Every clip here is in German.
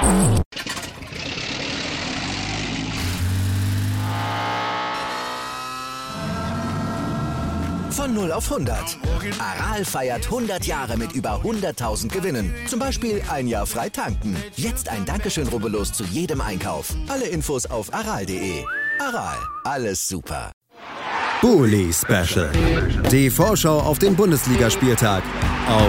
Von 0 auf 100. Aral feiert 100 Jahre mit über 100.000 Gewinnen. Zum Beispiel ein Jahr frei tanken. Jetzt ein Dankeschön, rubbellos zu jedem Einkauf. Alle Infos auf aral.de. Aral, alles super. Bully Special. Die Vorschau auf den Bundesligaspieltag auf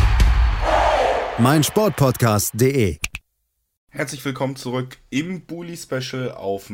meinsportpodcast.de. Herzlich willkommen zurück im Bully Special auf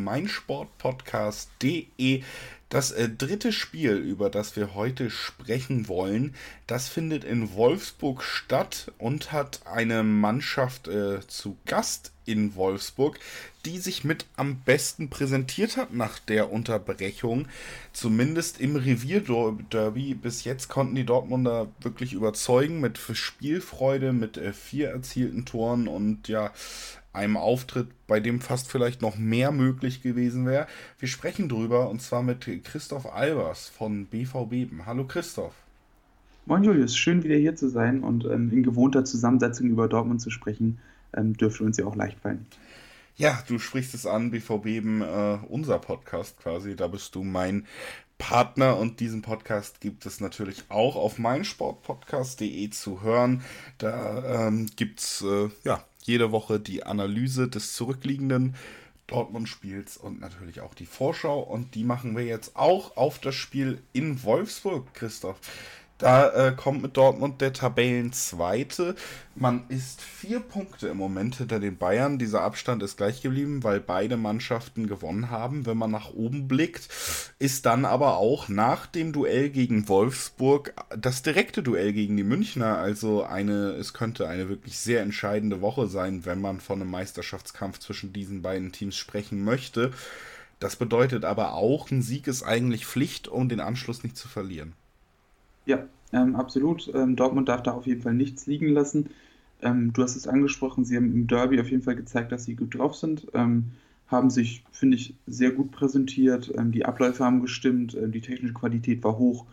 meinsportpodcast.de. Das dritte Spiel, über das wir heute sprechen wollen, das findet in Wolfsburg statt und hat eine Mannschaft zu Gast in Wolfsburg, die sich mit am besten präsentiert hat nach der Unterbrechung. Zumindest im Revierderby. Bis jetzt konnten die Dortmunder wirklich überzeugen mit Spielfreude, mit 4 erzielten Toren und ja, einem Auftritt, bei dem fast vielleicht noch mehr möglich gewesen wäre. Wir sprechen drüber und zwar mit Christoph Albers von BV Beben. Hallo Christoph. Moin Julius, schön wieder hier zu sein und in gewohnter Zusammensetzung über Dortmund zu sprechen, dürfte uns ja auch leicht fallen. Ja, du sprichst es an, BV Beben, unser Podcast quasi, da bist du mein Partner und diesen Podcast gibt es natürlich auch auf meinsportpodcast.de zu hören. Da gibt's jede Woche die Analyse des zurückliegenden Dortmund-Spiels und natürlich auch die Vorschau. Und die machen wir jetzt auch auf das Spiel in Wolfsburg, Christoph. Da kommt mit Dortmund der Tabellenzweite. Man ist 4 Punkte im Moment hinter den Bayern. Dieser Abstand ist gleich geblieben, weil beide Mannschaften gewonnen haben. Wenn man nach oben blickt, ist dann aber auch nach dem Duell gegen Wolfsburg das direkte Duell gegen die Münchner. Also es könnte eine wirklich sehr entscheidende Woche sein, wenn man von einem Meisterschaftskampf zwischen diesen beiden Teams sprechen möchte. Das bedeutet aber auch, ein Sieg ist eigentlich Pflicht, um den Anschluss nicht zu verlieren. Ja, absolut. Dortmund darf da auf jeden Fall nichts liegen lassen. Du hast es angesprochen, sie haben im Derby auf jeden Fall gezeigt, dass sie gut drauf sind. Haben sich, finde ich, sehr gut präsentiert. Die Abläufe haben gestimmt, die technische Qualität war hoch.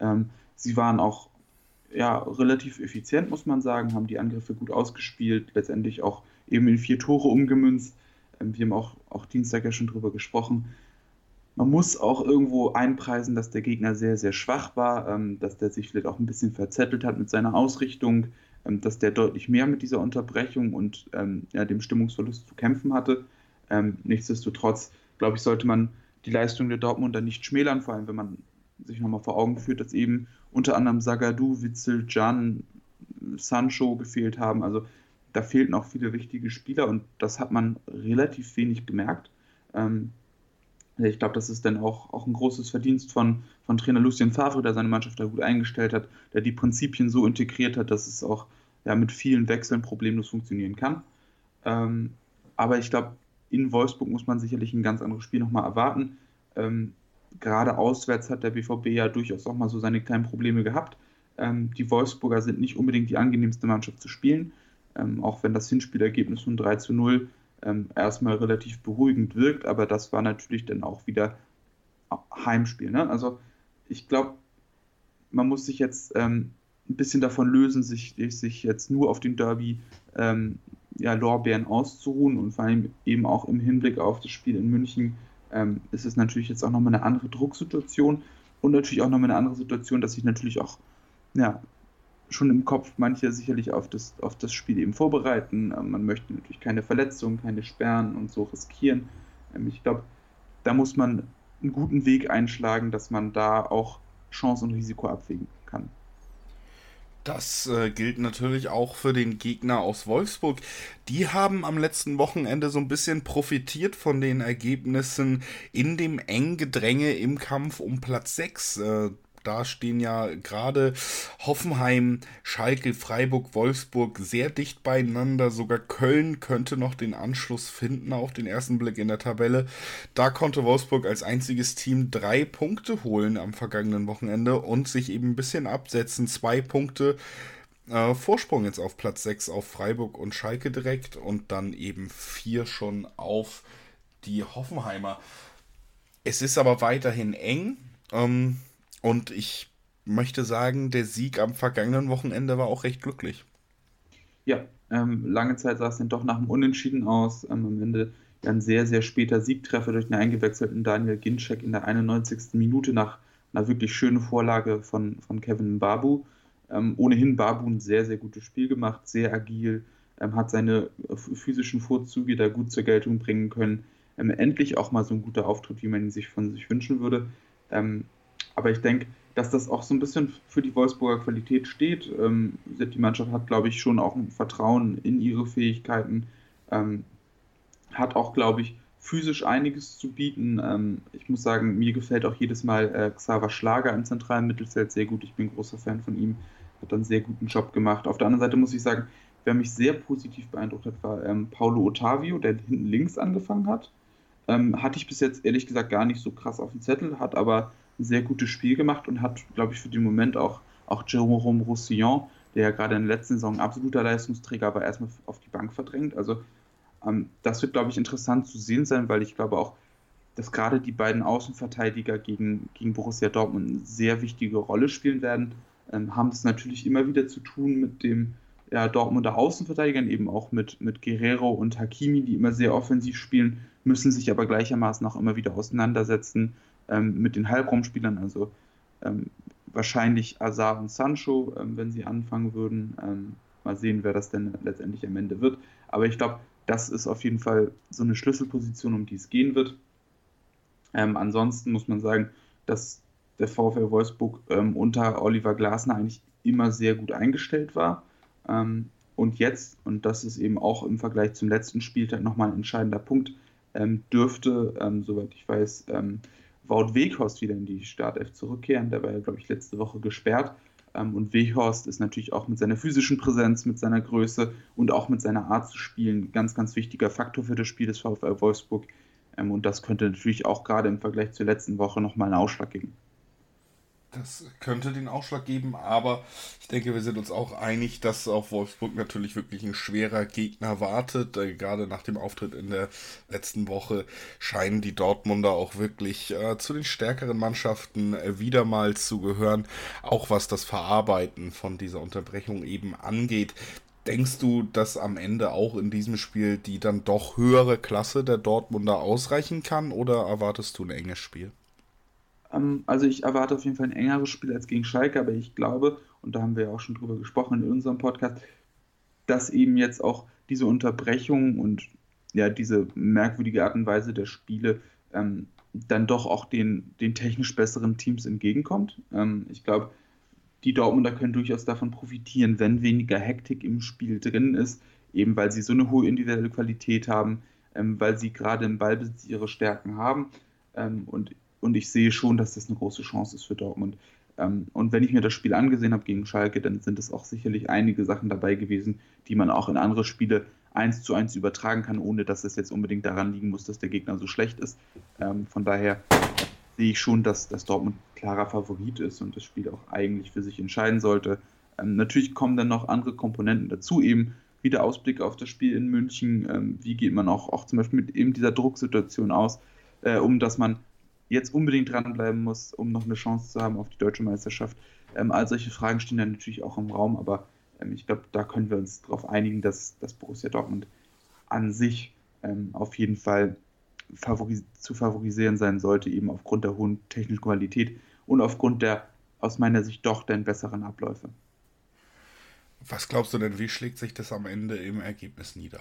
Sie waren auch relativ effizient, muss man sagen, haben die Angriffe gut ausgespielt, letztendlich auch eben in 4 Tore umgemünzt. Wir haben auch Dienstag ja schon drüber gesprochen. Man muss auch irgendwo einpreisen, dass der Gegner sehr, sehr schwach war, dass der sich vielleicht auch ein bisschen verzettelt hat mit seiner Ausrichtung, dass der deutlich mehr mit dieser Unterbrechung und dem Stimmungsverlust zu kämpfen hatte. Nichtsdestotrotz, glaube ich, sollte man die Leistung der Dortmunder nicht schmälern, vor allem wenn man sich nochmal vor Augen führt, dass eben unter anderem Zagadou, Witsel, Can, Sancho gefehlt haben. Also da fehlten auch viele wichtige Spieler und das hat man relativ wenig gemerkt. Ich glaube, das ist dann auch ein großes Verdienst von Trainer Lucien Favre, der seine Mannschaft da gut eingestellt hat, der die Prinzipien so integriert hat, dass es auch mit vielen Wechseln problemlos funktionieren kann. Aber ich glaube, in Wolfsburg muss man sicherlich ein ganz anderes Spiel nochmal erwarten. Gerade auswärts hat der BVB ja durchaus auch mal so seine kleinen Probleme gehabt. Die Wolfsburger sind nicht unbedingt die angenehmste Mannschaft zu spielen, auch wenn das Hinspielergebnis von 3:0 erstmal relativ beruhigend wirkt, aber das war natürlich dann auch wieder Heimspiel. Ne? Also ich glaube, man muss sich jetzt ein bisschen davon lösen, sich jetzt nur auf den Derby Lorbeeren auszuruhen und vor allem eben auch im Hinblick auf das Spiel in München ist es natürlich jetzt auch nochmal eine andere Drucksituation und natürlich auch nochmal eine andere Situation, dass sich natürlich auch schon im Kopf manche sicherlich auf das Spiel eben vorbereiten. Man möchte natürlich keine Verletzungen, keine Sperren und so riskieren. Ich glaube, da muss man einen guten Weg einschlagen, dass man da auch Chance und Risiko abwägen kann. Das gilt natürlich auch für den Gegner aus Wolfsburg. Die haben am letzten Wochenende so ein bisschen profitiert von den Ergebnissen in dem engen Gedränge im Kampf um Platz 6. Da stehen ja gerade Hoffenheim, Schalke, Freiburg, Wolfsburg sehr dicht beieinander. Sogar Köln könnte noch den Anschluss finden auf den ersten Blick in der Tabelle. Da konnte Wolfsburg als einziges Team 3 Punkte holen am vergangenen Wochenende und sich eben ein bisschen absetzen. 2 Punkte Vorsprung jetzt auf Platz 6 auf Freiburg und Schalke direkt und dann eben 4 schon auf die Hoffenheimer. Es ist aber weiterhin eng. Und ich möchte sagen, der Sieg am vergangenen Wochenende war auch recht glücklich. Ja, lange Zeit sah es dann doch nach einem Unentschieden aus. Am Ende ja ein sehr, sehr später Siegtreffer durch den eingewechselten Daniel Ginczek in der 91. Minute nach einer wirklich schönen Vorlage von Kevin Mbabu. Ohnehin Mbabu ein sehr, sehr gutes Spiel gemacht, sehr agil, hat seine physischen Vorzüge da gut zur Geltung bringen können. Endlich auch mal so ein guter Auftritt, wie man ihn sich von sich wünschen würde. Aber ich denke, dass das auch so ein bisschen für die Wolfsburger Qualität steht. Die Mannschaft hat, glaube ich, schon auch ein Vertrauen in ihre Fähigkeiten, hat auch, glaube ich, physisch einiges zu bieten. Ich muss sagen, mir gefällt auch jedes Mal Xaver Schlager im zentralen Mittelfeld sehr gut. Ich bin ein großer Fan von ihm, hat einen sehr guten Job gemacht. Auf der anderen Seite muss ich sagen, wer mich sehr positiv beeindruckt hat, war Paulo Ottavio, der hinten links angefangen hat. Hatte ich bis jetzt ehrlich gesagt gar nicht so krass auf dem Zettel, hat aber ein sehr gutes Spiel gemacht und hat, glaube ich, für den Moment auch Jérôme Roussillon, der ja gerade in der letzten Saison absoluter Leistungsträger war, erstmal auf die Bank verdrängt. Also das wird, glaube ich, interessant zu sehen sein, weil ich glaube auch, dass gerade die beiden Außenverteidiger gegen Borussia Dortmund eine sehr wichtige Rolle spielen werden. Haben es natürlich immer wieder zu tun mit dem Dortmunder Außenverteidigern, eben auch mit Guerrero und Hakimi, die immer sehr offensiv spielen, müssen sich aber gleichermaßen auch immer wieder auseinandersetzen mit den Halbraumspielern, also wahrscheinlich Azar und Sancho, wenn sie anfangen würden. Mal sehen, wer das denn letztendlich am Ende wird. Aber ich glaube, das ist auf jeden Fall so eine Schlüsselposition, um die es gehen wird. Ansonsten muss man sagen, dass der VfL Wolfsburg unter Oliver Glasner eigentlich immer sehr gut eingestellt war. Und jetzt, und das ist eben auch im Vergleich zum letzten Spieltag nochmal ein entscheidender Punkt, dürfte, soweit ich weiß, Wout Weghorst wieder in die Startelf zurückkehren. Der war ja, glaube ich, letzte Woche gesperrt. Und Weghorst ist natürlich auch mit seiner physischen Präsenz, mit seiner Größe und auch mit seiner Art zu spielen ein ganz, ganz wichtiger Faktor für das Spiel des VfL Wolfsburg. Und das könnte natürlich auch gerade im Vergleich zur letzten Woche nochmal einen Ausschlag geben. Das könnte den Ausschlag geben, aber ich denke, wir sind uns auch einig, dass auf Wolfsburg natürlich wirklich ein schwerer Gegner wartet. Gerade nach dem Auftritt in der letzten Woche scheinen die Dortmunder auch wirklich zu den stärkeren Mannschaften wieder mal zu gehören, auch was das Verarbeiten von dieser Unterbrechung eben angeht. Denkst du, dass am Ende auch in diesem Spiel die dann doch höhere Klasse der Dortmunder ausreichen kann, oder erwartest du ein enges Spiel? Also ich erwarte auf jeden Fall ein engeres Spiel als gegen Schalke, aber ich glaube, und da haben wir ja auch schon drüber gesprochen in unserem Podcast, dass eben jetzt auch diese Unterbrechung und ja diese merkwürdige Art und Weise der Spiele dann doch auch den technisch besseren Teams entgegenkommt. Ich glaube, die Dortmunder können durchaus davon profitieren, wenn weniger Hektik im Spiel drin ist, eben weil sie so eine hohe individuelle Qualität haben, weil sie gerade im Ballbesitz ihre Stärken haben und ich sehe schon, dass das eine große Chance ist für Dortmund. Und wenn ich mir das Spiel angesehen habe gegen Schalke, dann sind es auch sicherlich einige Sachen dabei gewesen, die man auch in andere Spiele 1:1 übertragen kann, ohne dass es jetzt unbedingt daran liegen muss, dass der Gegner so schlecht ist. Von daher sehe ich schon, dass Dortmund klarer Favorit ist und das Spiel auch eigentlich für sich entscheiden sollte. Natürlich kommen dann noch andere Komponenten dazu, eben wieder Ausblick auf das Spiel in München. Wie geht man auch zum Beispiel mit eben dieser Drucksituation aus, dass man jetzt unbedingt dranbleiben muss, um noch eine Chance zu haben auf die deutsche Meisterschaft. All solche Fragen stehen dann natürlich auch im Raum, aber ich glaube, da können wir uns darauf einigen, dass Borussia Dortmund an sich auf jeden Fall zu favorisieren sein sollte, eben aufgrund der hohen technischen Qualität und aufgrund der aus meiner Sicht doch den besseren Abläufe. Was glaubst du denn, wie schlägt sich das am Ende im Ergebnis nieder?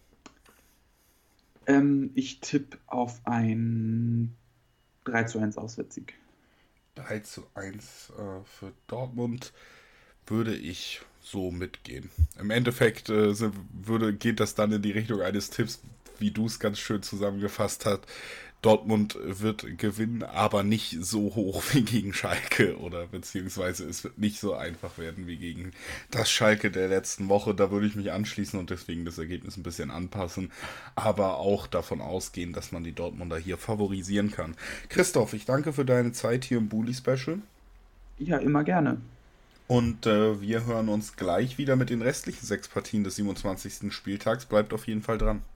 Ich tippe auf ein 3:1 Auswärtssieg. 3:1 für Dortmund würde ich so mitgehen. Im Endeffekt geht das dann in die Richtung eines Tipps, wie du es ganz schön zusammengefasst hast. Dortmund wird gewinnen, aber nicht so hoch wie gegen Schalke oder beziehungsweise es wird nicht so einfach werden wie gegen das Schalke der letzten Woche. Da würde ich mich anschließen und deswegen das Ergebnis ein bisschen anpassen, aber auch davon ausgehen, dass man die Dortmunder hier favorisieren kann. Christoph, ich danke für deine Zeit hier im Bully Special. Ja, immer gerne. Und wir hören uns gleich wieder mit den restlichen 6 Partien des 27. Spieltags. Bleibt auf jeden Fall dran.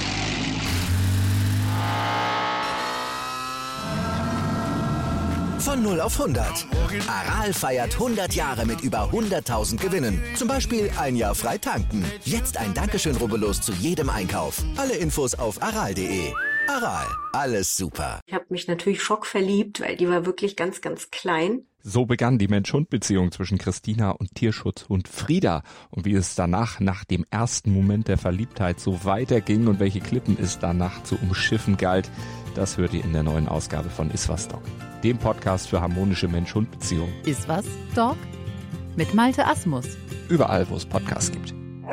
Von Von 0 auf 100. Aral feiert 100 Jahre mit über 100.000 Gewinnen. Zum Beispiel ein Jahr frei tanken. Jetzt ein Dankeschön, rubbellos zu jedem Einkauf. Alle Infos auf aral.de. Aral, alles super. Ich habe mich natürlich schockverliebt, weil die war wirklich ganz, ganz klein. So begann die Mensch-Hund-Beziehung zwischen Christina und Tierschutzhund Frieda. Und wie es danach, nach dem ersten Moment der Verliebtheit, so weiterging und welche Klippen es danach zu umschiffen galt, das hört ihr in der neuen Ausgabe von Iswas Dog, dem Podcast für harmonische Mensch-Hund-Beziehungen. Iswas Dog? Mit Malte Asmus. Überall, wo es Podcasts gibt.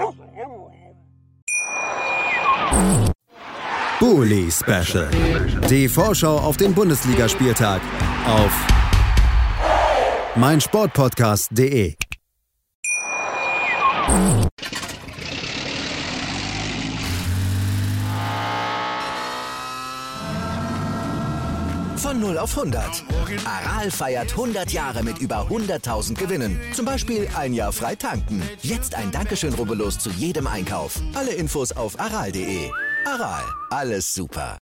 Bully Special. Die Vorschau auf den Bundesligaspieltag auf meinsportpodcast.de. Von 0 auf 100. Aral feiert 100 Jahre mit über 100.000 Gewinnen. Zum Beispiel ein Jahr frei tanken. Jetzt ein Dankeschön, rubbellos zu jedem Einkauf. Alle Infos auf aral.de. Aral, alles super.